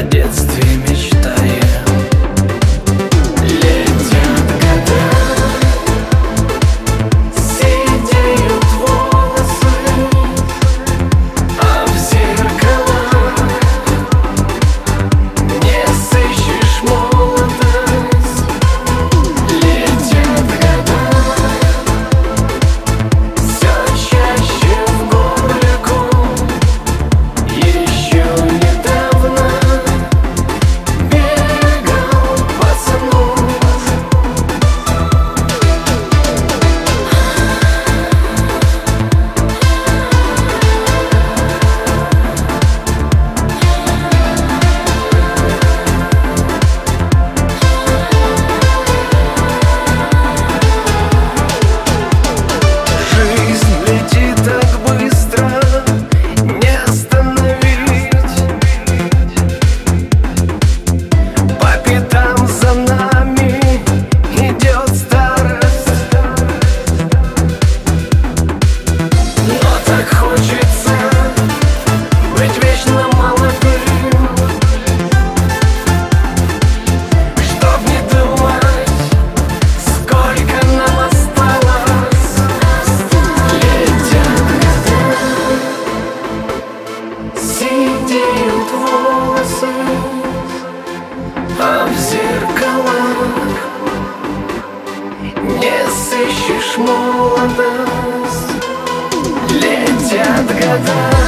о детстве мечтая. Летят года, сидеют волосы, а в зеркалах не сыщешь молодость. Летят года, все чаще в горку. Еще недавно бегал пацанов. Жизнь летит так быстро, не остановить. По пятам за нами идет старость. Но так хочется быть вечно молодым, чтоб не думать, сколько нам осталось. Летят года, сидеют волосы, а в зеркалах не сыщешь молодость. Летят года.